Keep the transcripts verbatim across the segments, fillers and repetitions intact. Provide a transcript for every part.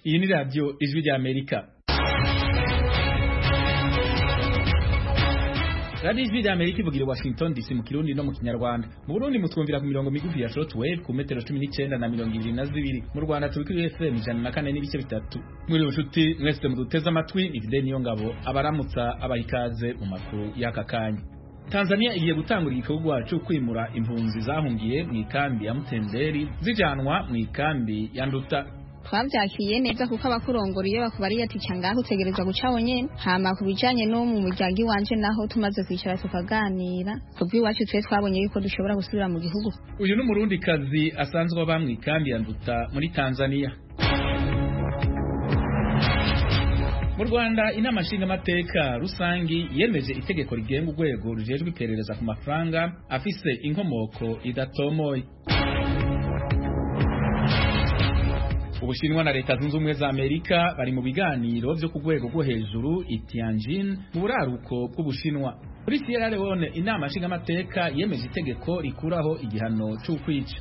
Iyi ni radio Ijwi rya Amerika. Radio Ijwi rya Amerika ivugira i Washington D C mu Kirundi no mu Kinyarwanda. Mu Burundi mutwumvira ku mirongo migufi ya shortwave ku metero cumi n'icenda na mirongo ibiri na zibiri. Mu Rwanda turi kuri F M ijana na kane n'ibice bitatu. Muri ubucuti mwese muduteze amatwi ni Fidel Niyongabo abaramutsa abahikaze mu makuru y'aka kanya. Tanzania igiye gutangura igikorwa cyo kwimura impunzi zahungiye mu ikambi ya Mutenderi zijanwa mu ikambi ya Nduta. Twavyakiye neza kuko abakurongora iyo bakubariye ati cangaho utegerezwa guca wonyene hama kubijanye no mu muryango wanje naho tumaze kwicara tukaganira kubwiwacu twe twabonye yuko dushobora gusubira mu gihugu. Uyu n'umurundi kazi asanzwe bamwe ikambi ya Nduta muri Tanzania. Mu Rwanda inama nshingamateka rusangi yemeje itegeko rigenga urwego rujejwe iperereza ku mafaranga afise inkomoko idatomoye. Ubushinwa na Leta Zunze Ubumwe za Amerika bari mu biganiro byo ku rwego rwo hejuru i Tianjin mu buraruko bw'Ubushinwa. Muri Sierra Leone inama nshingamateka yemeje itegeko rikuraho igihano cy'ukwica.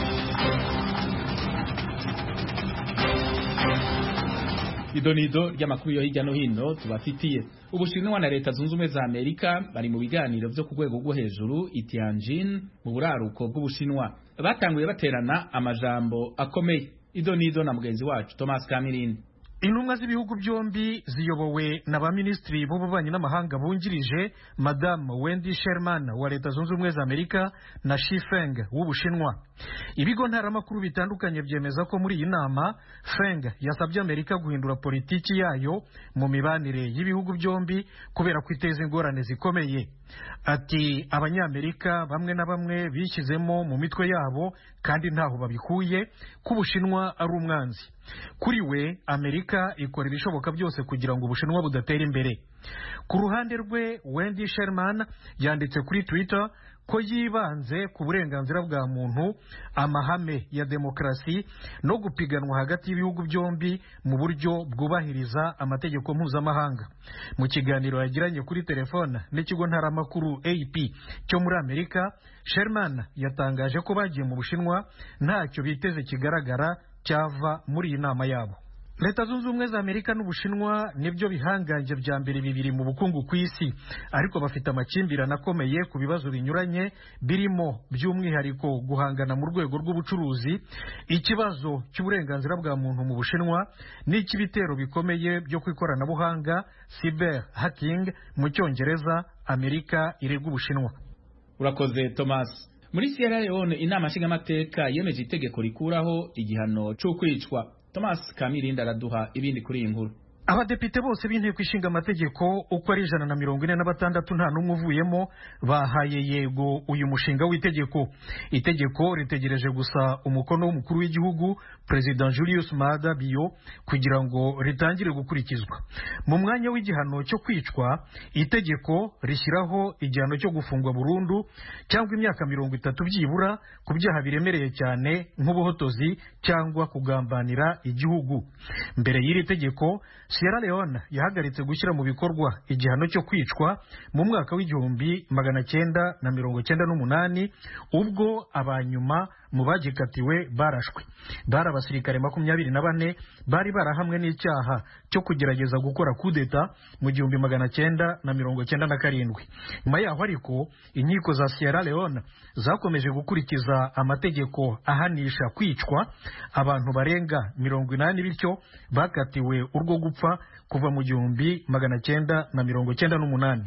Idonido ry'amakuru yo hirya no hino tubafitiye. Ubushinwa na Leta Zunze Ubumwe za Amerika bari mu biganiro byo ku rwego rwo hejuru i Tianjin mu buraruko bw'Ubushinwa. Batanguye baterana amajambo akomeye. Idonido na mugenzi wacu Thomas Kamirin. Intumwa z'ibihugu byombi ziyobowe na ba ministri b'ububanyi n'amahanga bungirije Madame Wendy Sherman wa Leta Zunze Ubumwe za Amerika na Xi Feng w'Ubushinwa. Ibigo ntaramakuru bitandukanye byemeza ko muri iyi nama Feng yasabye Amerika guhindura politiki yayo mu mibanire y'ibihugu byombi kubera kwiteza ingorane zikomeye. Ati abanyamerika bamwe na bamwe bishyizemo mu mitwe yabo kandi ntaho babikuye ko Ubushinwa ari umwanzi. Kuri we Amerika ikora ibishoboka byose kugira ngo Ubushinwa budatera imbere. Ku ruhande rwe Wendy Sherman yanditse kuri Twitter ko yibanze ku burenganzira bwa muntu, amahame ya demokrasi no gupiganwa hagati y'ibihugu byombi mu buryo bwubahiriza amategeko mpuzamahanga. Mu kiganiro yagiranye kuri telefone n'ikigo ntaramakuru A P cyo muri Amerika, Sherman yatangaje ko bagiye mu Bushinwa ntacyo biteze kigaragara cyava muri iyi nama yabo. Leta Zunze Ubumwe za Amerika n'Ubushinwa nibyo bihanganje bya mbere bibiri mu bukungu ku isi, ariko bafite amakimbirane akomeye ku bibazo binyuranye birimo by'umwihariko guhangana mu rwego rw'ubucuruzi, ikibazo cy'uburenganzira bwa muntu mu Bushinwa n'ikibitero bikomeye byo kwikoranabuhanga cyber hacking mu Cyongereza Amerika irega Ubushinwa. Urakoze Thomas. Muri Sierra Leone inama nshingamateka yemeje itegeko rikuraho igihano cyo kwicwa. Thomas Kamirinda araduha ibindi kuri iyi nkuru. Abadepite bose b'inteko ishinga amategeko uko ari ijana na mirongo ine na batandatu nta n'umwe uvuyemo bahaye yego uyu mushinga w'itegeko. Itegeko ritegereje gusa umukono w'umukuru w'igihugu President Julius Maada Bio kugira ngo ritangire gukurikizwa. Mu mwanya w'igihano cyo kwicwa, itegeko rishyiraho igihano cyo gufungwa burundu cyangwa imyaka mirongo itatu byibura ku byaha biremereye cyane nk'ubuhotozi cyangwa kugambanira igihugu. Mbere y'iri tegeko Sierra Leone yahagaritse gushyira mu bikorwa igihano cyo kwicwa mu mwaka w'igihumbi magana cyenda na mirongo cyenda n'umunani ubwo abanyuma mu bagikatiwe barashwe. Bari abasirikare makumyabiri na bane bari barahamwe n'icyaha cyo kugerageza gukora kudeta mu gihumbi magana cyenda na mirongo cyenda na karindwi. Nyuma yaho ariko inkiko za Sierra Leone zakomeje gukurikiza amategeko ahanisha kwicwa abantu barenga mirongo inani bityo bakatiwe urwo gupfa kuva mu gihumbi magana cyenda na mirongo cyenda n'umunani.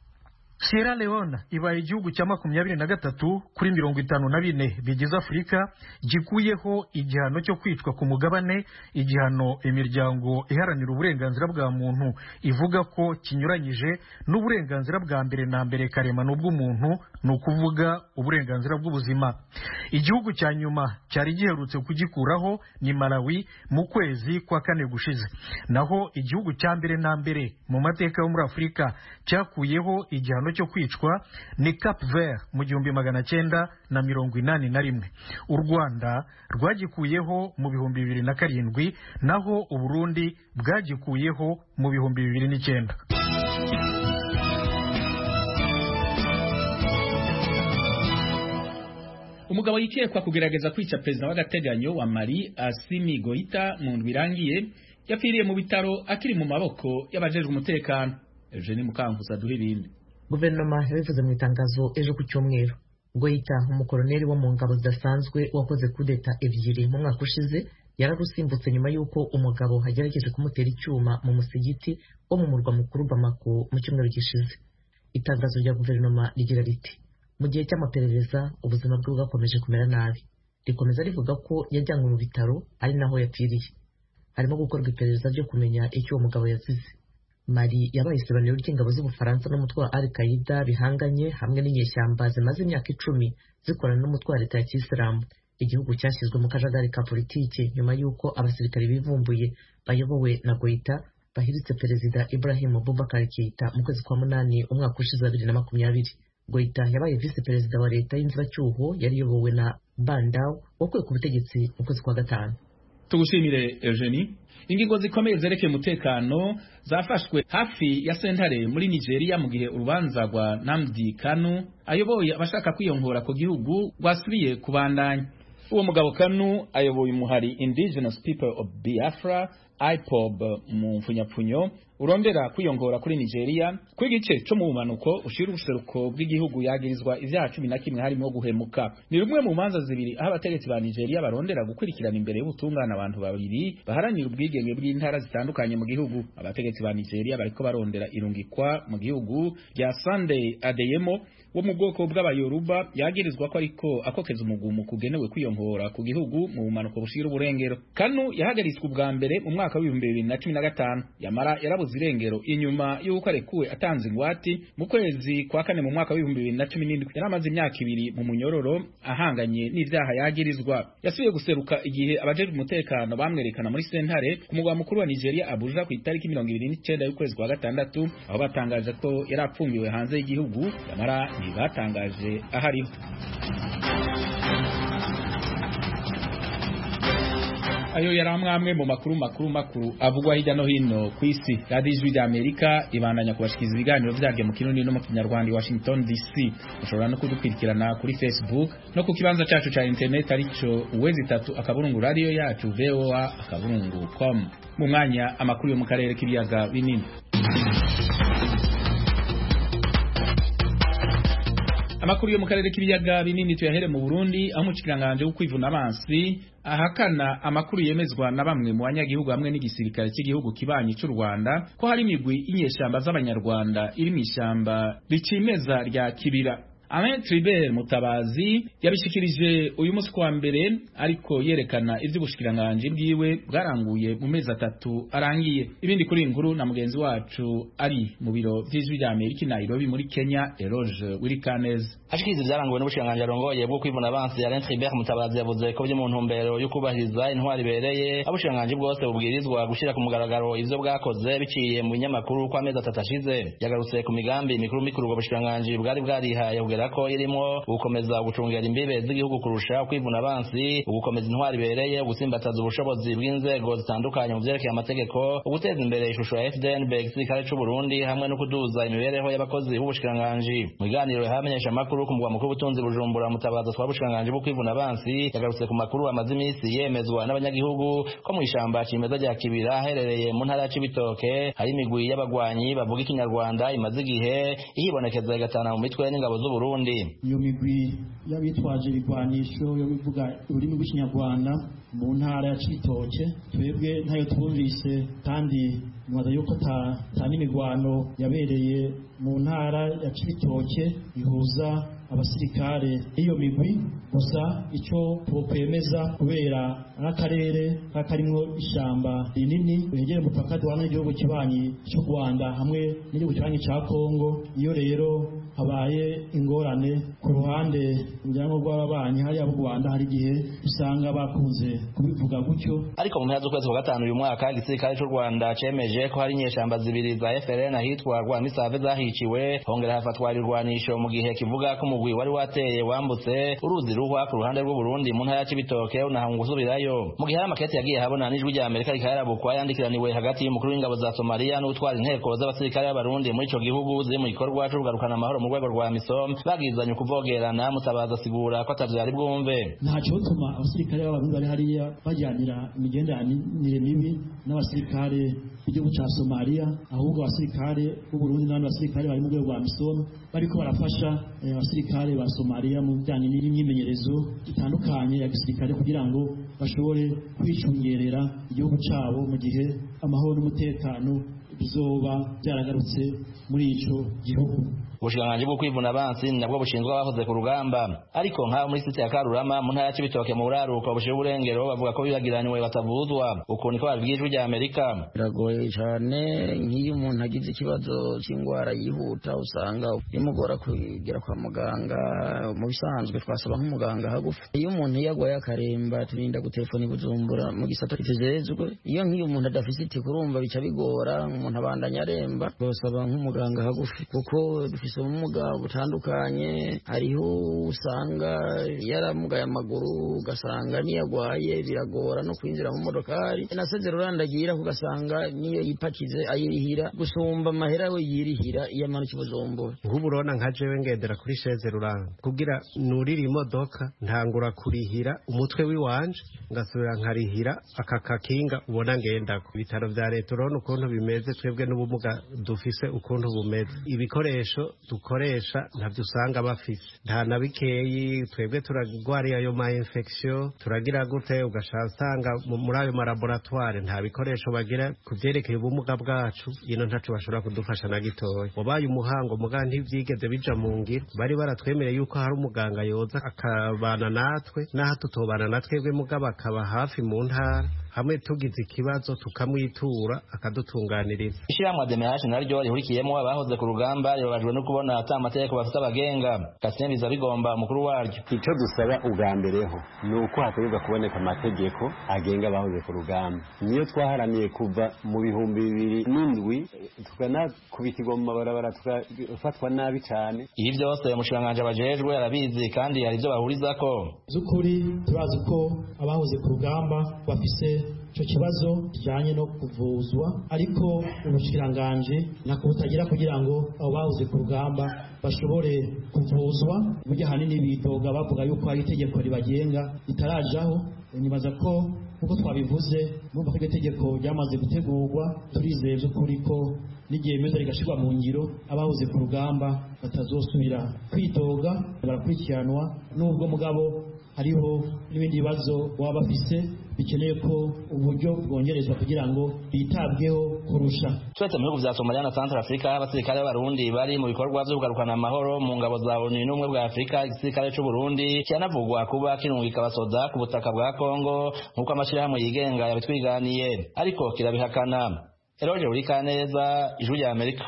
Sierra Leone ibaye igihugu cya makumyabiri na gatatu kuri mirongo itanu na bine bigize Afurika gikuyeho igihano cyo kwicwa ku mugabane, igihano imiryango iharanira uburenganzira bwa muntu ivuga ko kinyuranyije n'uburenganzira bwa mbere na mbere karemano bw'umuntu, ni ukuvuga uburenganzira bw'ubuzima. Igihugu cya nyuma cyari giherutse kugikuraho ni Malawi mu kwezi kwa kane gushize, naho igihugu cya mbere na mbere mu mateka yo muri Afurika cyakuyeho igihano cyo kwicwa ni Cape Verde mu gihumbi magana cyenda na mirongo inani na rimwe. U Rwanda rwagikuyeho mu bihumbi bibiri na karindwi, naho u Burundi bwagikuyeho mu bihumbi bibiri n'icyenda. umugabo yikekwa kugerageza kwica perezida w'agateganyo wa Mali Assimi Goïta mu ndwi irangiye yapfiriye mu bitaro akiri mu maboko y'abajejwe umutekano. Eugenie Mukankusa duhirinde. Guverinoma yabivuze mu itangazo ejo ku cyumweru. Goïta umukoloneli wo mu ngabo zidasanzwe wakoze kudeta ebyiri mu mwaka ushize yararusimbutse nyuma y'uko umugabo hagerageje kumutera icyuma mu musigiti wo mu murwa mukuru Bamako mu cyumweru gishize. Itangazo rya guverinoma rigira riti mu gihe cy'amaperereza ubuzima bwe bwakomeje kumera nabi. Rikomeza rivuga ko yajyanywe mu bitaro ari naho yapfiriye. Harimo gukorwa iperereza ryo kumenya icyo uwo mugabo yazize. Mali yabaye isebaniro ry'ingabo z'Ubufaransa n'umutwe wa Al-Qaeda bihanganye hamwe n'inyeshyamba zimaze imyaka icumi zikorana n'umutwe wa leta ya Kisilamu. Igihugu cyashyizwe mu kajagari ka politiki nyuma y'uko abasirikari bivumbuye bayobowe na Goïta bahiritse perezida Ibrahim Boubacar Keïta mu kwezi kwa munani umwaka ushize bibiri na makumyabiri. Goïta yabaye vice perezida wa leta y'inzibacyuho yari yobowe na Bandao wakuwe ku butegetsi mu kwezi kwa gatanu. Tugushimire Eugenie. Ingingo zikomeye zerekeye umutekano zafashwe hafi ya sentare muri Nigeria mu gihe urubanza rwa Nnamdi Kanu ayoboye abashaka kwiyongora ku gihugu rwasubiye kubandanya. Uwo mugabo Kanu ayoboye umuhari Indigenous People of Biafra I P O B mu mfunyapfunyo urondera kwiyongora kuri Nigeria ku gice cyo mu bumanuko ushira ubuseruko bw'igihugu yagirizwa ivyaha cumi na kimwe harimo guhemuka. Ni rumwe mu manza zibiri aho abategetsi ba Nigeria barondera gukurikirana imbere y'ubutungane abantu babiri baharanira ubwigenge bw'intara zitandukanye mu gihugu. Abategetsi ba Nigeria bariko barondera irungikwa mu gihugu rya Sunday Adeyemo wo mu bwoko bw'abayoruba yagirizwa ko ariko akokeza umugumu kugenewe kwiyongora ku gihugu mu bumanuko bushira uburengero. Kanu yahagaritswe ubwa mbere mu mwaka w'ibihumbi bibiri na cumi na gatanu yamara yarabuze irengero inyuma y'uko arekuwe atanze ingwati mu kwezi kwa kane mu mwaka w'ibihumbi bibiri na cumi n'indwi. Yaramaze imyaka ibiri mu munyororo ahanganye n'ivyaha yagirizwa. Yasubiye guseruka igihe abajejwe umutekano bamwerekana muri sentare ku mugwa mukuru wa Nigeria Abuja ku itariki mirongo ibiri n'icenda y'ukwezi kwa gatandatu aho batangaje ko yarapfungiwe hanze y'igihugu yamara batangaje ahariho. Ayo yaramwamwe mu makuru makuru makuru avugwa hirya no hino ku isi. Radio Ijwi ry'Amerika ibandanya kubashikiza ibiganiro vyaryo mu Kirundi no mu Kinyarwanda i Washington D C. Ushobora no kudukurikirana kuri Facebook no ku kibanza cyacu ca internet arico uwezi tatu akaburungu radio yacu V O A akaburungu com. Mu mwanya amakuru yo mu karere k'ibiyaga binini. Amakuru yo mu karere k'ibiyaga binini tuyahere mu Burundi aho mucikiranganje ukwivuna abansi ahakana amakuru yemezwa na bamwe mu banyagihugu hamwe n'igisirikare cy'igihugu kibanyi cy'u Rwanda ko hari imigwi inyeshamba z'abanyarwanda iri mu ishamba ricimeza rya Kibira. Alain Tribert Mutabazi yabishikirije uyu munsi kwa mbere ariko yerekana ivy'ubushikiranganje bwiwe bwaranguye mu mezi atatu arangiye. Ibindi kuri inkuru na mugenzi wacu ari mu biro vy'Ijwi ry'Amerika i Nairobi muri Kenya Eroge Wirikanez. Ashikiriza byaranguwe n'ubushikiranganje arongoye bwo kwivuna abansi Alain Tribert Mutabazi yavuze ko byo mu ntumbero yo kubahiriza intwari ibereye abushikiranganje bwose bubwirizwa gushira ku mugaragaro ivyo bwakoze biciye mu binyamakuru kwa mezi atatu ashize. Yagarutse ku migambi mikuru mikuru ubwo bushikiranganje bwari bwarihaye ko irimo gukomeza gucungera imbibe z'igihugu kurusha kwivuna abansi ugukomeza intwari bereye ugusimbataza ubushobozi bw'inzego zitandukanye mu vyerekeye amategeko uguteza imbere ishusho ya F D N B gisirikare c'u Burundi hamwe no kuduza imibereho y'abakozi b'ubushikiranganje. Mu biganiro hamenyesha amakuru ku mugwa mukuru w'ubutunzi Bujumbura Mutabaza twa bushikiranganje bwo kwivuna abansi yagarutse ku makuru amaze imisi yemezwa n'abanyagihugu ko mu ishamba cimeza rya Kibira herereye mu ntara ya Cibitoke hari imigwi y'abagwanyi bavuga ikinyarwanda imaze igihe ihibonekeza igatana mu mitwe n'ingabo z'u Burundi. Iyo migwi y'abitwaje ibigwanisho yo bivuga ururimi rw'ikinyarwanda mu ntara ya Cibitoke twebwe ntayo twumvise kandi mwaza yuko ta n'imigwano yabereye mu ntara ya Cibitoke ihuza abasirikare iyo migwi gusa icyo twokwemeza kubera n'akarere karimwo ishamba rinini wegere mupaka duhana n'igihugu kibanyi cy'u Rwanda hamwe n'igihugu kibanyi ca Kongo. Iyo rero habaye ingorane ku ruhande rujyanwa rw'ababanyi hariya mu Rwanda hari igihe usanga bakunze kubivuga gutyo. Ariko mu mpera z'ukwezi kwa gatanu uyu mwaka igisirikare cy'u Rwanda cemeje yemeje ko hari inyeshamba zibiri za F L N ahitwa Rwamisave zahiciwe hongera hafatwa irwanisho mu gihe kivuga ko umugwi wari wateye wambutse uruzi ruhwa ku ruhande rw'u Burundi mu ntara ya Cibitoke unahanga gusubirayo mu gihe amakete yagiye habona n'ijwi rya Amerika rikayarabukwa yandikiraniwe hagati y'umukuru w'ingabo za Somalia n'utwara inteko z'abasirikare b'abarundi muri ico gihugu ziri mu gikorwa cyo kugarukana amahoro mu rwego rwa MISOM bagizanye kuvogerana Mutabazi asigura ko atavyo yari bwumve ntaco tuma abasirikare b'abarundi bari hariya bajyanira imigenderanire mibi n'abasirikare b'igihugu ca Somalia ahubwo abasirikare b'u Burundi n'abandi basirikare bari mu rwego rwa MISOM bariko barafasha abasirikare ba Somalia mu bijanye n'imyimenyerezo itandukanye ya gisirikare kugira ngo bashobore kwicungerera igihugu cabo mu gihe amahoro n'umutekano bizoba byaragarutse muri ico gihugu. Ubushikiranganji bwo kwivuna abansi nabwo bushinzwe abahoze ku rugamba ariko nka muri site ya Karurama mu ntara ya Cibitoke mu buraruko bushiye uburengero bavuga ko bibagiranywe batavuzwa uko niko babwije rya Amerika. Biragoye cyane nk'iyo umuntu agize ikibazo cy'ingwara yihuta usanga bimugora kugera kwa muganga mu bisanzwe twasaba nk'umuganga hagufi. Iyo umuntu yagwaye akaremba turinda gutelefona Bujumbura mu gisata kijejwe iyo nk'iyo umuntu adafite kurumva bica bigora umuntu abandanya aremba twasaba nk'umuganga hagufi kuko dufise ubumuga butandukanye hariho usanga yaramugaye amaguru ugasanga niyagwaye biragora no kwinjira mu modokari naseze rurandagira kugasanga niyo yipakize ayirihira gusumba amahera we yirihira iyo amana kibuzombora nk'ubu urabona nka jewe ngendera kuri sheze ruranda kugira nurira imodoka ntangura kurihira umutwe wiwanje ngasubira nkarihira aka kakinga ubona ngendako ibitaro vya leta urabona ukuntu bimeze twebwe n'ubumuga dufise ukuntu bumeze ibikoresho dukoresha ntabyo usanga bafise nta na bikeyi twebwe turagwariye ayo ma infection turagira gute ugashasanga muri ayo laboratoire nta bikoresho bagira kuvyerekeye ubumuga bwacu ino ntacu bashobora kudufasha na gitoya wabaye umuhango muga ntivyigeze bija mu ngiro bari baratwemereye yuko hari umuganga yoza akabana natwe naho tutobana natwebwe muga bakaba hafi mu ntara hamwe tugize ikibazo tukamwitura akadutunganiriza. Ishyirahamwe Demehash naryo rihurikiyemo abahoze ku rugamba ribabajwe no kubona ata amategeko bafite abagenga Kasembiza bigomba umukuru waryo. Icyo dusaba ubwa mbereho ni uko hategurwa kuboneka amategeko agenga abahoze ku rugamba niyo twaharaniye kuva mu bihumbi bibiri n'indwi tukanakubitirwa mu mabarabara tugafatwa nabi cyane. Ibi byose umushikiranganji abajejwe arabizi kandi hari ibyo bahurizako. Zukuri turazi ko abahoze ku rugamba bafise icyo kibazo kijyanye no kuvuzwa ariko ubushikiranganje nako butagira kugira ngo abo bahoze ku rugamba bashobore kuvuzwa mu gihe hanini bidoga bavuga yuko hari itegeko ribagenga ritarajaho. Nibaza ko nkuko twabivuze numva ko iryo tegeko ryamaze gutegurwa turizeye by'ukuri ko n'igihe meza rigashirwa mu ngiro abahoze ku rugamba batazosubira kwidoga barakurikiranwa n'ubwo mugabo hariho n'ibindi bibazo waba bafise bikeneye ko uburyo bwongerezwa kugira ngo bitabweho kurusha. Twese mu bihugu vya Somalia na Central Africa abasirikare b'abarundi bari mu bikorwa vyo kugarukana amahoro mu ngabo za O N U n'ubumwe bwa Afrika igisirikare c'u Burundi cyanavugwa kuba kirungika abasoda ku butaka bwa Kongo nk'uko amashirahamwe yigenga yabitwiganiye ariko kirabihakana. Eroje Urikaneza, Ijwi rya Amerika.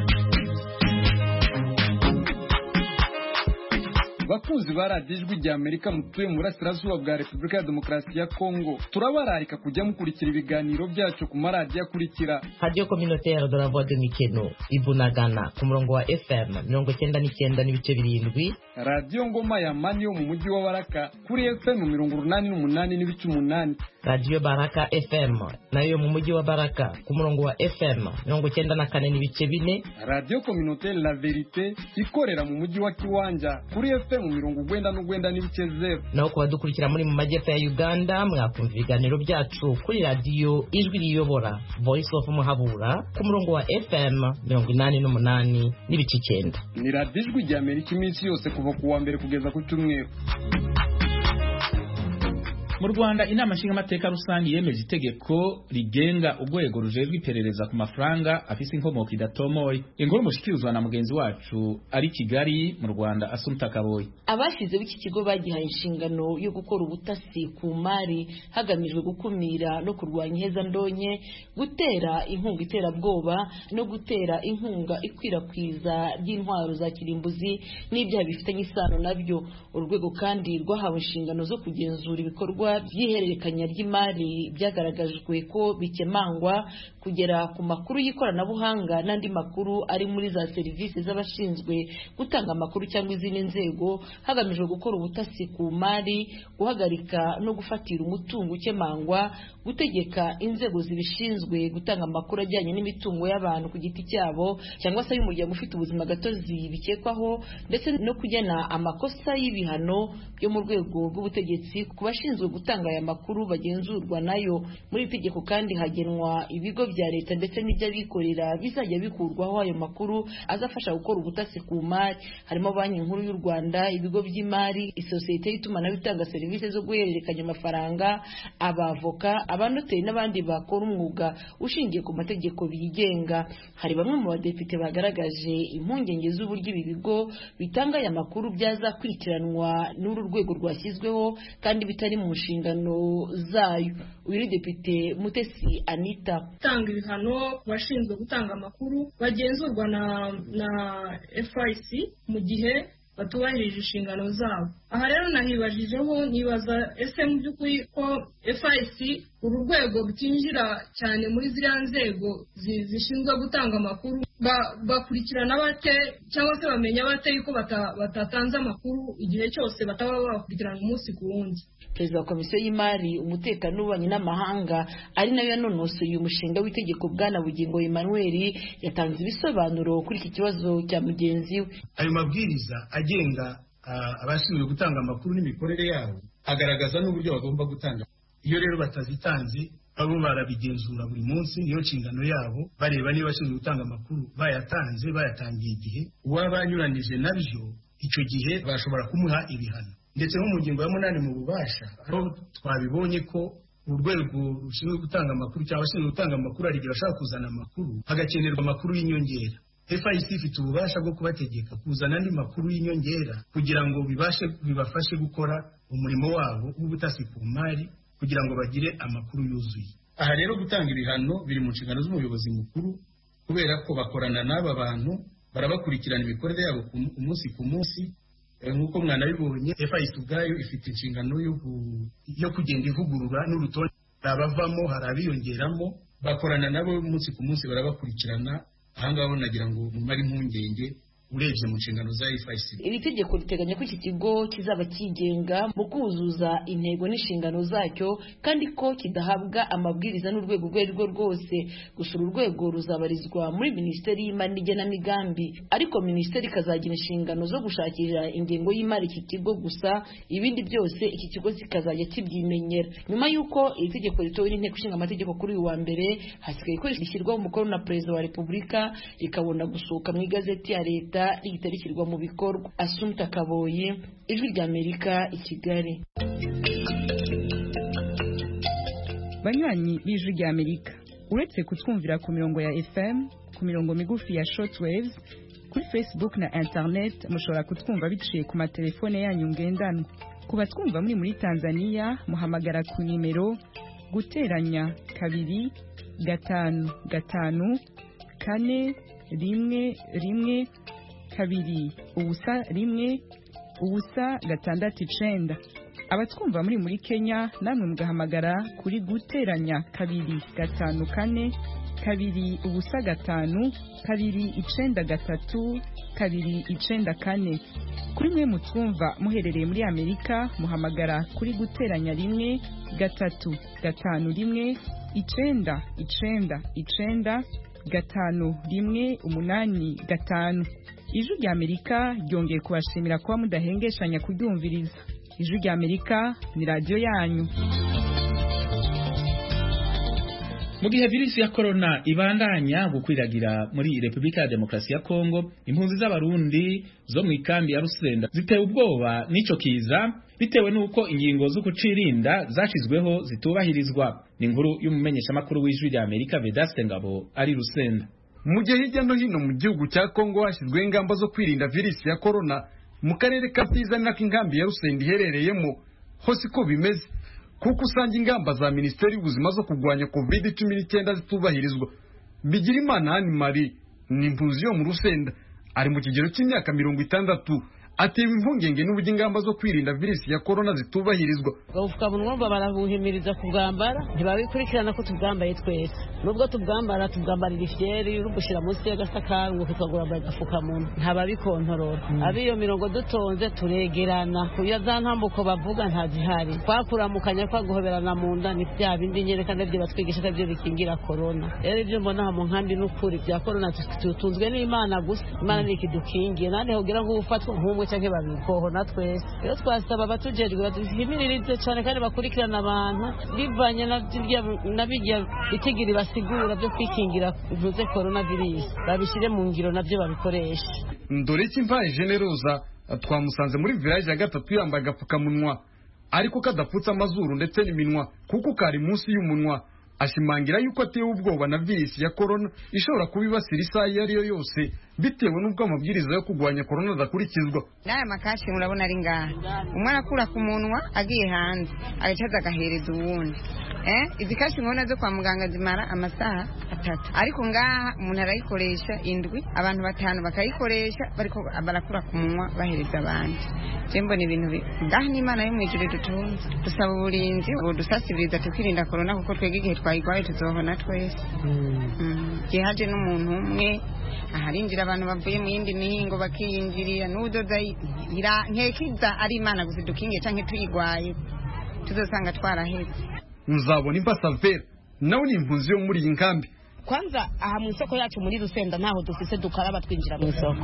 Bakuzi baradijwe rya Amerika mutuye mu burasirazuba bwa Repubulika ya Demokarasi ya Kongo turabararika kujya mukurikira ibiganiro byacu ku maradiyo akurikira Radio Communautaire de la Voix de Mikeno Ibunagana ku murongo wa F M mirongo icyenda n'icyenda n'ibice birindwi, Radio Ngoma ya Mani yo mu mujyi wa Baraka kuri F M mirongo urunani n'umunani n'ibice umunani, Radio Baraka F M nayo mu mujyi wa Baraka ku murongo wa F M mirongo icyenda na kane n'ibice bine, Radio Communautaire La Verite ikorera mu mujyi wa Kiwanja kuri F M mu mirongo ugwenda n'ugwenda n'ibice zero. Naho kuba dukurikira muri mu majyepfo ya Uganda mwakumva ibiganiro byacu kuri radio Ijwi riyobora Voice of Muhabura ku murongo wa F M mirongo inani n'umunani n'ibice icyenda. Ni Radio Ijwi rya Amerika iminsi yose kuva ku wa mbere kugeza ku cyumweru. Mu Rwanda inama nshingamateka rusange yemeje itegeko rigenga urwego rujejwe iperereza ku mafaranga afise inkomoko idatomoye. Inkuru mushikirizwa na mugenzi wacu ari Kigali mu Rwanda Asumta Kaboyi. Abashize b'iki kigo bagihaye inshingano yo gukora ubutasi ku mari hagamijwe gukumira no kurwanya iheza ndonke, gutera inkunga iterabwoba no gutera inkunga ikwirakwiza ry'intwaro za kirimbuzi n'ibyaha bifitanye isano nabyo. Urwego kandi rwahawe inshingano zo kugenzura ibikorwa bikorwa by'ihererekanya ry'imari byagaragajwe ko bikemangwa kugera ku makuru y'ikoranabuhanga n'andi makuru ari muri za serivisi z'abashinzwe gutanga amakuru cyangwa izindi nzego hagamijwe gukora ubutasi ku mari, guhagarika no gufatira umutungo ukemangwa, gutegeka inzego zibishinzwe gutanga amakuru ajyanye n'imitungo y'abantu ku giti cyabo cyangwa se y'umuryango ufite ubuzima gatozi bikekwaho, ndetse no kugena amakosa y'ibihano byo mu rwego rw'ubutegetsi ku bashinzwe gutanga aya makuru bagenzurwa nayo. Muri iri tegeko kandi hagenwa ibigo bya leta ndetse n'iby'abikorera bizajya bikurwaho ayo makuru azafasha gukora ubutasi ku mari, harimo Banki Nkuru y'u Rwanda, ibigo by'imari, isosiyete y'itumanaho itanga serivisi zo guhererekanya amafaranga, abavoka, abanoteri n'abandi bakora umwuga ushingiye ku mategeko bigenga. Hari bamwe mu badepite bagaragaje impungenge z'uburyo ibi bigo bitanga aya makuru byazakurikiranwa n'uru rwego rwashyizweho kandi bitari mu nshingano zayo. Uyu ni Depite Mutesi Anita. Tanga ibihano ku bashinzwe gutanga amakuru bagenzurwa na na F I C mu gihe batubahirije inshingano zabo. Aha rero nahibajijeho nibaza ese mu by'ukuri ko F I C uru rwego rutinjira cyane muri ziriya nzego zishinzwe gutanga amakuru, bakurikirana bate cyangwa se bamenya bate yuko batatanze amakuru igihe cyose bataba bakurikirana umunsi ku wundi. Perezida wa Komisiyo y'Imari, Umutekano n'Ububanyi n'Amahanga ari nayo yanonosoye uyu mushinga w'itegeko Bwana Bugingo Emmanuel yatanze ibisobanuro kuri iki kibazo cya mugenzi we. Ayo mabwiriza agenga abashinzwe gutanga amakuru n'imikorere yabo agaragaza n'uburyo bagomba gutanga. Iyo rero batazitanze abo barabigenzura buri munsi, niyo nshingano yabo, bareba niba bashinzwe gutanga amakuru bayatanze bayatangiye igihe, uwabanyuranije nabyo icyo gihe bashobora kumuha ibihano. Ndetse nko mu ngingo ya munani mu bubasha aho twabibonye ko urwego rushinzwe gutanga amakuru cyangwa abashinzwe gutanga amakuru ari igihe bashaka kuzana amakuru hagakenerwa amakuru y'inyongera. F I C ifite ububasha bwo kubategeka kuzana andi makuru y'inyongera kugira ngo bibashe bibafashe gukora umurimo wabo w'ubutasi ku mari kugira ngo bagire amakuru yuzuye. Aha rero gutanga ibihano biri mu nshingano z'umuyobozi mukuru kubera ko bakorana n'aba bantu, barabakurikirana imikorere yabo umunsi ku munsi. Nk'uko mwanabibonye, F I C ubwayo ifite inshingano yo kugenda ivugurura n'urutonde, abavamo hari abiyongeramo, bakorana nabo umunsi ku munsi barabakurikirana. Ahangaho nagira ngo mumare impungenge urebye mu nshingano za F I C. Iri tegeko riteganya ko iki kigo kizaba kigenga mu kuzuza intego n'inshingano zacyo kandi ko kidahabwa amabwiriza n'urwego urwo ari rwo rwose. Gusa uru rwego ruzabarizwa muri Minisiteri y'Imari n'Igenamigambi, ariko Minisiteri ikazagira inshingano zo gushakira ingengo y'imari iki kigo, gusa ibindi byose iki kigo kikazajya kibyimenyera. Nyuma y'uko iri tegeko ritowe n'Inteko Ishinga Amategeko kuri uyu wa mbere, hasigaye ko rishyirwaho umukono na Perezida wa Repubulika rikabona gusohoka mu igazeti ya leta rigita rishyirwa mu bikorwa. Assumpta Kaboyi, Ijwi ry'Amerika, i Kigali. Banywanyi b'Ijwi ry'Amerika, uretse kutwumvira ku mirongo ya F M, ku mirongo migufi ya shortwaves, kuri Facebook na internet mushobora kutwumva biciye ku matelefone yanyu ngendanwa. Ku batwumva muri muri Tanzania muhamagara ku nimero guteranya kabiri gatanu gatanu kane rimwe rimwe kabiri ubusa rimwe ubusa gatandatu icenda. Abatwumva muri muri Kenya namwe mugahamagara kuri guteranya kabiri gatanu kane kabiri ubusa gatanu kabiri icenda gatatu kabiri icenda kane. Kuri mwe mutwumva muherereye muri Amerika muhamagara kuri guteranya rimwe gatatu gatanu rimwe icenda icenda icenda gatanu rimwe umunani gatanu. Ijwi ry'Amerika ryongeye kubashimira kuba mudahengeshanya kuryumviriza. Ijwi ry'Amerika ni radio yanyu. Mu gihe virusi ya corona ibandanya gukwiragira muri Republika ya Demokarasi ya Kongo, impunzi z'abarundi zo mu ikambi ya Rusenda zitewe ubwoba n'ico kiza bitewe nuko ingingo zo kucirinda zashizweho zitubahirizwa. Ni inkuru y'umumenyesha makuru w'Ijwi ry'Amerika Vedaste Ngabo ari Rusenda. Mu gihe hirya no hino mu gihugu cya Kongo hashyizweho ingamba zo kwirinda virusi ya corona, mu karere ka Fiza nako inkambi ya Rusenda iherereyemo hose ko bimeze, kuko usanga ingamba za Minisiteri y'Ubuzima zo kurwanya covid cumi n'icyenda zitubahirizwa. Bigirimana Anne Marie ni impunzi yo mu Rusenda, ari mu kigero cy'imyaka mirongo itandatu, atewe impungenge n'uburyo ingamba zo kwirinda virusi ya korona zitubahirizwa. Ubupfukamunwa barabuhimiriza kubwambara, ntibabikurikirana ko tubwambaye twese. Nubwo tubwambara tubwambarira ifyeri urubushyira munsi y'agasakari ngo tukagura agapfukamunwa, ntababikontorora. Abiyo mirongo dutonze turegerana, kuya za ntambuko bavuga ntazihari. Twakuramukanya kwa guhoberana mu nda ni bya bindi nyerekana byo batwigisha ko byo bikingira korona. Rero ibyo mbona mu nkambi n'ukuri bya korona tutunzwe n'Imana gusa. Imana ni ikidukingiye, nande hogira ngo ufatwe nk'umwe cyangwa babikoho na twese. Rero twasaba abatujejwe baduhimiririze cyane kandi bakurikirana abantu bivanye na bijya bitigiri basigura byo kwikingira vuze corona virus, babishire mu ngiro nabyo babikoresha. Ndoreki Mvaye Generosa twamusanze muri village ya gatatu yambaye agapfukamunwa ariko kadapfutse amazuru ndetse n'iminwa kuko kari munsi y'umunwa. Ashimangira yuko atewe ubwoba na virusi ya corona ishobora kubibasira isaha iyo ariyo yose bitewe n'ubwo amabwiriza yo kurwanya corona adakurikizwa. N'aya makashi murabona ari ngaha, umwana akura ku munwa agiye hanze agacaza agahereza uwundi. Eh, izi kashi nkona zo kwa muganga zimara amasaha atatu, ariko ngaha umuntu arayikoresha indwi, abantu batanu bakayikoresha bariko barakura ku munwa bahereza abandi. Jembo ni ibintu ngaha n'Imana yo mwijuru dutunze. Dusaba uburinzi budusasibiriza tukirinda corona kuko twege igihe twayigwaye tuzohona twese. Mm. Gihaje n'umuntu umwe aharinjira abantu bavuye mu yindi mihingo bakiyinjirira n'udoza ira nkekiza ari Imana gusa dukinge canke tuyigwaye tuzosanga twaraheze. Nzabona Impasavera nawe ni impunzi yo muri inkambi. Kwanza aha mu isoko yacu muri Rusenda ntaho dufise dukaraba twinjira mu isoko.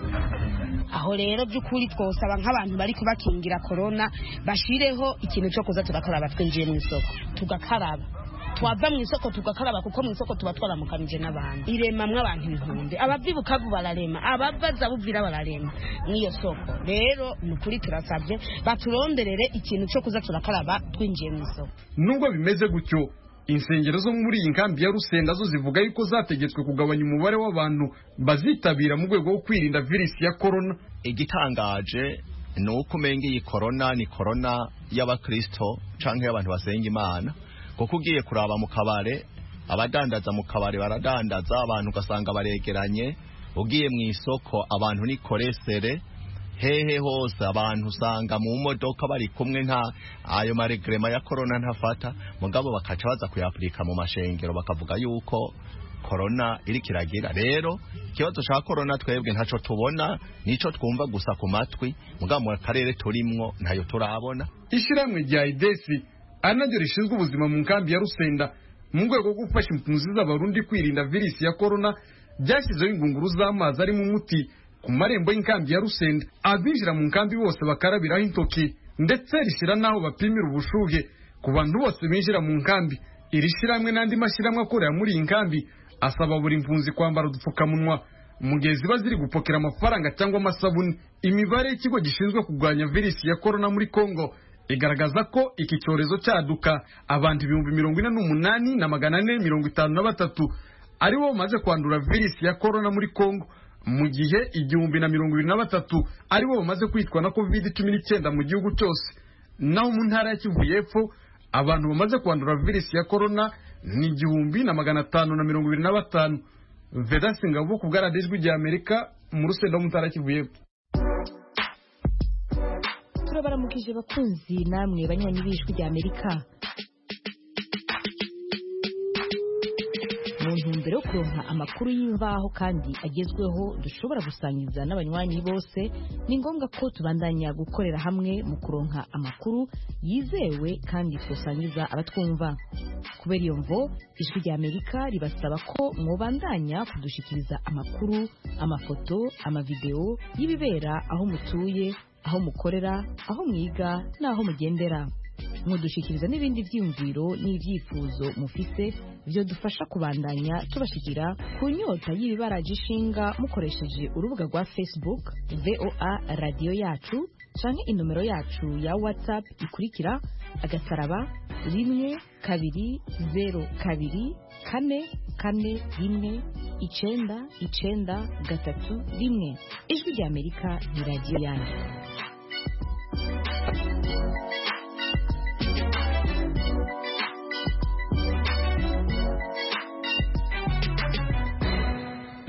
Aho rero by'ukuri twosaba nk'abantu bari kubakingira corona bashireho ikintu cyo kuza turakaraba twinjiye mu isoko tugakaraba. Twava mu isoko tugakaraba kuko mu isoko tuba twaramukanije n'abantu. Iremamwe abantu ibihumbi, abavyibuka vu bararema, abavaza buvira bararema n'iyo soko. Rero nukuri turasabye baturonderere ikintu cyo kuza turakaraba twinjiye mu isoko. Nubwo bimeze gutyo, insengero zo muri iyi nkambi ya Rusenda zo zivuga yuko zategetswe kugabanya umubare w'abantu bazitabira mu rwego rwo kwirinda virusi ya corona. Igitangaje ni uko umenga iyi corona ni corona y'abakristo canke y'abantu basenga Imana. Kuko ugiye kuraba mu kabare, abadandaza mu kabare baradandaza, abantu ugasanga baregeranye. Ugiye mu isoko abantu ni koresere, hehe hose abantu usanga mu modoka bari kumwe, nta ayo maregrema ya corona ntafata, mugabo bakaca baza kuyapurika mu mashengero bakavuga yuko corona iri kiragira. Rero ikibazo cya corona twebwe ntaco tubona, nico twumva gusa ku matwi, mugabo mu karere turimwo ntayo turabona. Ishiramwe rya idesi anajyo rishinzwe ubuzima mu nkambi ya Rusenda mu rwego rwo gufasha impunzi z'abarundi kwirinda virusi ya corona byashyizeho ingunguru z'amazi ari mu muti ku marembo y'inkambi ya Rusenda. Abinjira mu nkambi bose bakarabiraho intoki ndetse rishira naho bapimira ubushuhe ku bantu bose binjira mu nkambi. Iri shiramwe n'andi mashiramwe akorera muri iyi nkambi asaba buri impunzi kwambara udupfukamunwa mu gihe ziba ziri gupokera amafaranga cyangwa amasabuni. Imibare y'ikigo gishinzwe kurwanya virusi ya corona muri Kongo igaragaza ko iki cyorezo cyaduka abantu ibihumbi mirongo ine n'umunani na magana ane mirongo itanu na batatu ari bo bamaze kwandura virusi ya corona muri Kongo, mu gihe igihumbi na mirongo ibiri na batatu ari bo bamaze kwitwa na covid cumi n'icyenda mu gihugu cyose. Naho mu ntara ya Kivu y'Epfo abantu bamaze kwandura virusi ya corona ni igihumbi na magana atanu na mirongo ibiri na batanu. Vedaste Ngabo ku bw'Ijwi rya Amerika mu Rusenda mu ntara ya Kivu y'Epfo. Turabaramukije bakunzi namwe banywanyi b'Ijwi rya Amerika. Mu ntumbero yo kuronka amakuru y'imvaho kandi agezweho dushobora gusangiza n'abanywanyi bose, ni ngombwa ko tubandanya gukorera hamwe mu kuronka amakuru yizewe kandi twosangiza abatwumva. Kubera iyo mvo Ijwi rya Amerika ribasaba ko mwobandanya kudushikiriza amakuru, amafoto, amavideo y'ibibera aho mutuye, aho mukorera, aho mwiga n'aho mugendera. Mudushikiriza n'ibindi vyiyumviro n'ivyifuzo mufise byo dufasha kubandanya tubashikira ku nyota y'ibibaraje ishinga mukoresheje urubuga rwa Facebook V O A Radio Yacu canke inomero yacu ya WhatsApp ikurikira agasaraba rimwe kabiri zero kabiri kane kane rimwe icenda icenda gatatu rimwe. Ijwi rya Amerika ni radio yanyu. naho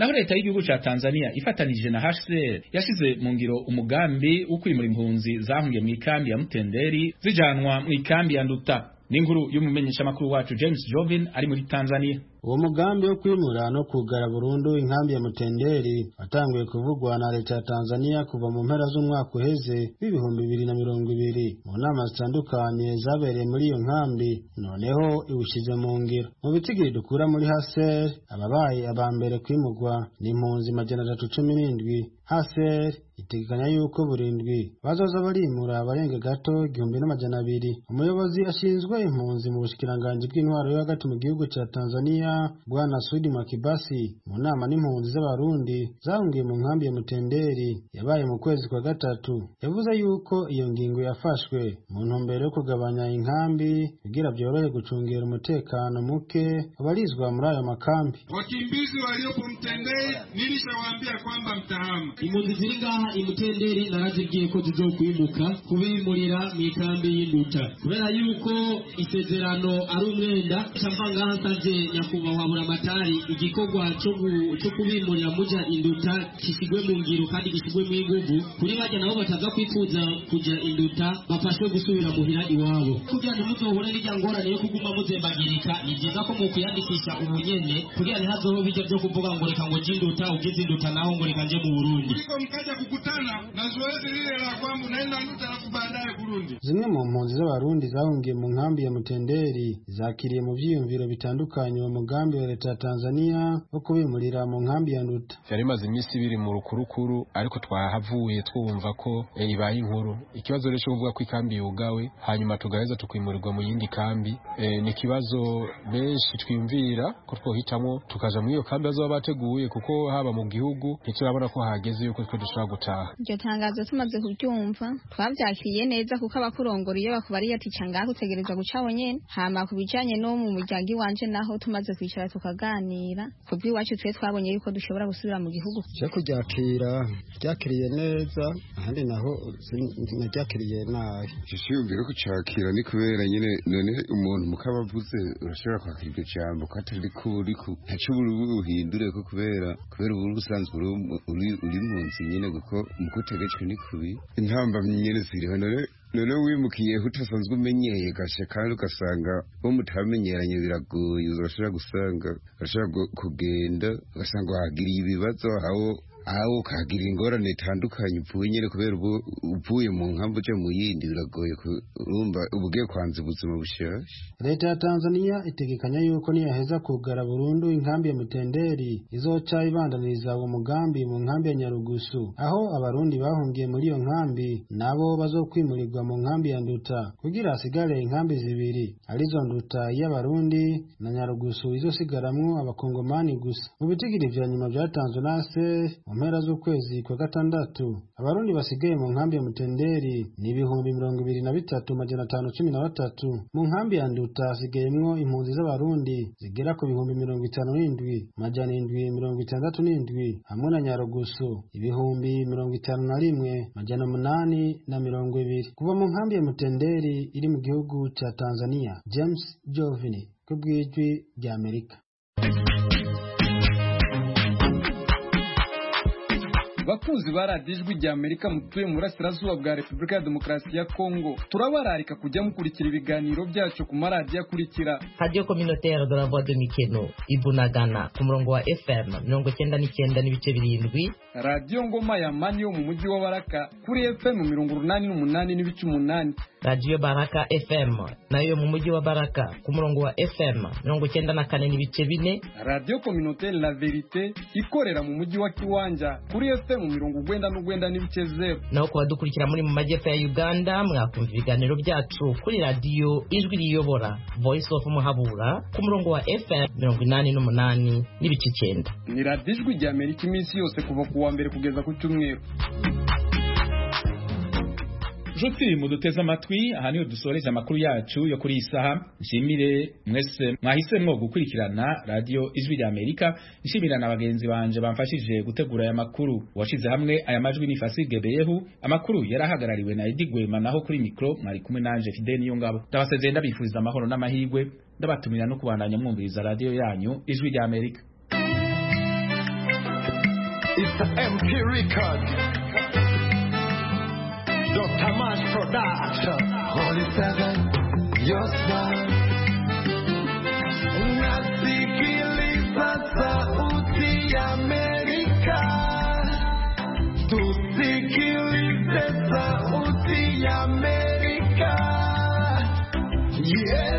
naho leta y'igihugu ca Tanzania ifatanije na H C R yashize mu ngiro umugambi wo kwimura impunzi zahungiye mu ikambi ya Mutenderi zijanwa mu ikambi ya Nduta. N'inkuru y'umumenyesha makuru wacu James Jovin ari muri Tanzania. Uwo mugambi wo kwimura no kugara burundu inkambi ya Mutenderi watanguye kuvugwa na leta ya Tanzania kuva mu mpera z'umwaka uheze w'ibihumbi bibiri na mirongo ibiri mu nama zitandukanye zabereye muri iyo nkambi, noneho iwushize mu ngiro. Mu bitigiri dukura muri H C R, ababaye abambere kwimurwa ni impunzi majana atatu cumi n'indwi. H C R itegekanya yuko burindwi bazoza barimura abarenga gato igihumbi n'amajana abiri. Umuyobozi ashinzwe impunzi mu bushikiranganji bw'intwaro yo hagati mu gihugu ca Tanzania, Bwana Sudi Makibasi, mu nama n'impunzi z'abarundi zahungiye mu nkambi ya Mutenderi yabaye mu kwezi kwa gatatu, yavuze yuko iyo ngingo yafashwe mu ntumbero yo kugabanya inkambi kugira byorohe gucungera umutekano muke abarizwa muri ayo makambi. Wakimbizi waliopo Mtenderi nilishawaambia kwamba mtahama. Impunzi ziri ngaha imutenderi narazibwiye ko zizokwimuka kubimurira mu ikambi y'Induta, kubera yuko isezerano ari umwenda. Cyamba ngaha nsavye nyakubahwa buramatari igikorwa cyo kubimurira muja Induta kisigwe mu ngiro kandi gisigwe mu inguvu kuri bajya nabo bataza kwifuza kuja Induta bafashwe gusubira muhira iwabo, kugira ngo muzohure n'ijya ngorane yo kuguma muzembagirika. Ni byiza ko mu kuyandikisha ubunyene kugira ntihazoho bijya byo kuvuga ngo reka ngo Induta ugeze Induta naho ngo reka nje mu Burundi. Mkaja kukutana na zoezi lile la kwamba naenda Nduta na kubandaye Burundi. Zimwe mu mpunzi z'abarundi zahungiye mu nkambi ya Mutenderi zakiriye mu vyiyumviro bitandukanye mu mugambi wa leta ya Tanzania wo kubimurira mu nkambi ya Nduta. Yari maze imisi ibiri mu rukurukuru, ariko twahavuye twumva ko e, ibaye inkuru. Ikibazo rero cyo kuvuga ko ikambi yugawe hanyuma tugaheza tukwimurirwa mu yindi kambi, e, ni kibazo benshi twimvira ko twohitamo tukaja muri iyo kambi bazoba bateguye, kuko haba mu gihugu ntiturabona ko hageze yuko twe dushobora gutaha. Iryo tangazo tumaze kubyumva twabyakiriye neza, kuko abakurongora iyo bakubariye ati cangaho utegerezwa guca wonyene. Hama kubijanye no mu muryango wanje naho tumaze kwicara tukaganira, kubwiwacu twe twabonye yuko dushobora gusubira mu gihugu. Je kuryakira ryakiriye neza, ahandi naho naryakiriye nabi. Ishiyumvira ko cakira ni kubera nyene none umuntu mukabavuze urashobora kwakira iryo jambo katari kuri ku ntaco buruhindure ko kubera kubera ubu usanzwe uri uri munsi nyene kuko mukutegetswe ni kubi intamba nyene ziriho none none wimukiye utasanzwe umenyeye gashe kandi ugasanga bo mutamenyeranye biragoye, urashobora gusanga urashobora kugenda ugasanga wagiriye ibibazo aho aho kagira ingorane itandukanye uvuye nyene kubera uvuye mu nkambi uje mu yindi biragoye urumva ubugiye kwanza ubuzima bushasha. Leta ya Tanzania itegekanya yuko niyaheza kugara burundu inkambi ya Mutenderi izoca ibandaniriza uwo mugambi mu nkambi ya Nyarugusu, aho abarundi bahungiye muri iyo nkambi nabo bazokwimurirwa mu nkambi ya Nduta kugira hasigare inkambi zibiri arizo Nduta y'abarundi na Nyarugusu izosigaramwo abakongomani gusa. Mu bitigiri vya nyuma vyatanzwe na S mu mpera z'ukwezi kwa gatandatu abarundi basigaye mu nkambi ya Mutenderi ni ibihumbi mirongo ibiri na bitatu majana atanu cumi na batatu. Mu nkambi ya Nduta hasigayemwo impunzi z'abarundi zigera ku bihumbi mirongo itanu n'indwi majana indwi mirongo itandatu n'indwi, hamwe na Nyarugusu ibihumbi mirongo itanu na rimwe majana umunani na mirongo ibiri. Kuva mu nkambi ya Mutenderi iri mu gihugu ca Tanzania, James Jovini kubw'ijwi rya Amerika. Bakunzi baradijwi rya Amerika mutuye mu burasirazuba bwa Repubulika ya Demokarasi ya Kongo, turabararika kujya mukurikira ibiganiro byacu ku maradiyo akurikira: Radio Communautaire de la Voix de Mikeno Ibunagana ku murongo wa F M mirongo icyenda n'icyenda n'ibice birindwi, Radio Ngoma ya Mani yo mu mujyi wa Baraka kuri F M mirongo urunani n'umunani n'ibice umunani, Radio Baraka F M nayo mu mujyi wa Baraka ku murongo wa F M mirongo icyenda na kane n'ibice bine, Radio Communautaire La Verite ikorera mu mujyi wa Kiwanja kuri F M mu mirongo ugwenda n'ugwenda n'ibice zero. Naho kuba dukurikira muri mu majyepfo ya Uganda mwakumva ibiganiro byacu kuri radio Ijwi Riyobora Voice of Muhabura ku murongo wa F M mirongo inani n'umunani n'ibice icyenda. Ni radio Ijwi rya Amerika iminsi yose kuva ku wa mbere kugeza ku cyumweru. Juti muduteza amatwi, aha niho dusoreje amakuru yacu yo kuri isaha. Nshimire mwese mwahisemwo gukurikirana radio Ijwi rya Amerika. Nshimira na bagenzi banje bamfashije gutegura aya makuru. Washize hamwe aya majwi ni Fasige Beyehu. Amakuru yarahagarariwe na Edi Gwema, naho kuri mikro mwari kumwe nanje Fidel Niyongabo. Ndabasezeye ndabifuriza amahoro n'amahirwe, ndabatumira no kubandanya mwumviriza radio yanyu Ijwi rya Amerika. It's an M P record. Doctor Mash Production. Holy Seven, your smile. Nasikiliza sauti ya Amerika. Tusikilize sauti ya Amerika. Yeah.